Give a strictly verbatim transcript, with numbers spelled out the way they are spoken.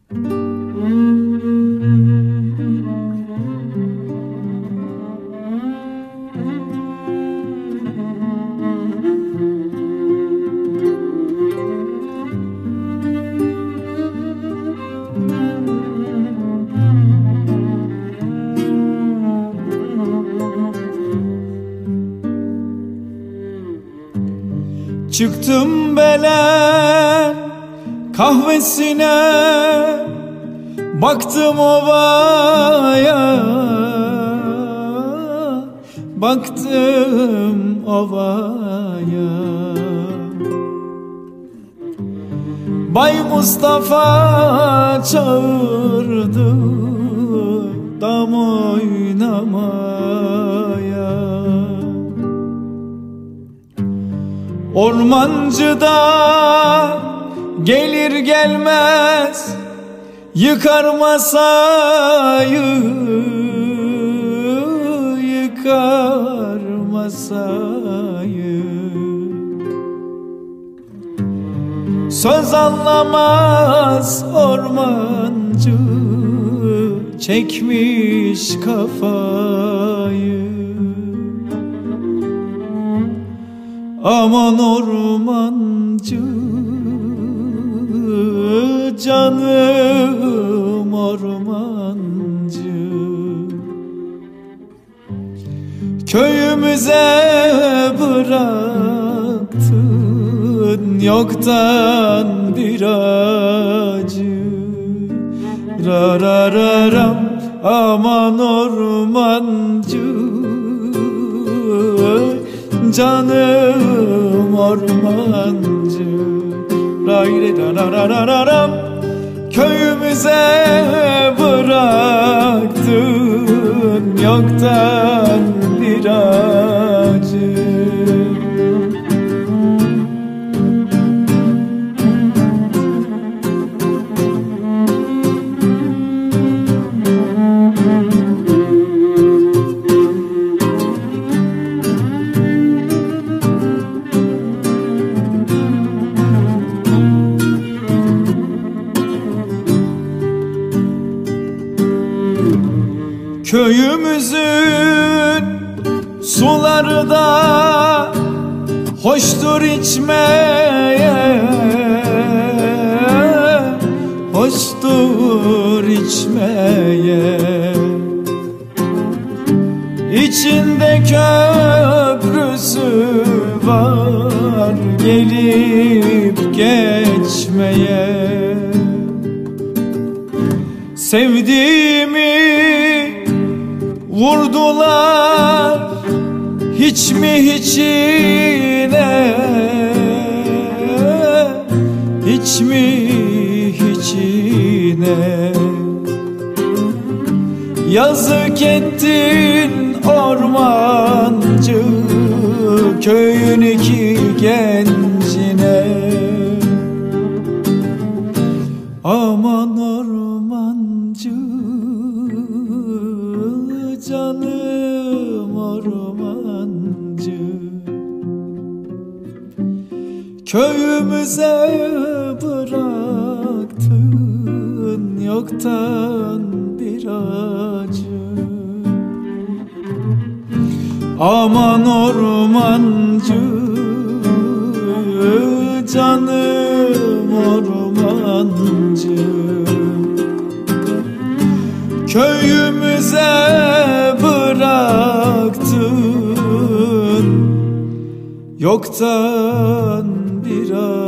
Çıktım Belen kahvesine, baktım ovaya, baktım ovaya. Bay Mustafa çağırdı dam oynamaya. Ormancı da gelir gelmez yıkar masayı, yıkar masayı. Söz anlamaz ormancı, çekmiş kafayı. Aman ormancı, canım ormancı. Köyümüze bıraktın yoktan bir acı. Ra ra ra ram, aman ormancı, canım ormancı. Ray ra ra ra ra ra ram, köyümüze bıraktın yoktan bir acı. Köyümüzün suları da hoştur içmeye, hoştur içmeye. İçinde köprüsü var gelip geçmeye. Sevdiğimi vurdular hiç mi hiçine, hiç mi hiçine. Yazık ettin ormancı, köyün iki gencine. Aman ormancı, canım ormancı. Köyümüze bıraktın yoktan bir acı. Aman ormancı, canım ormancı. Köyümüze bıraktın yoktan bir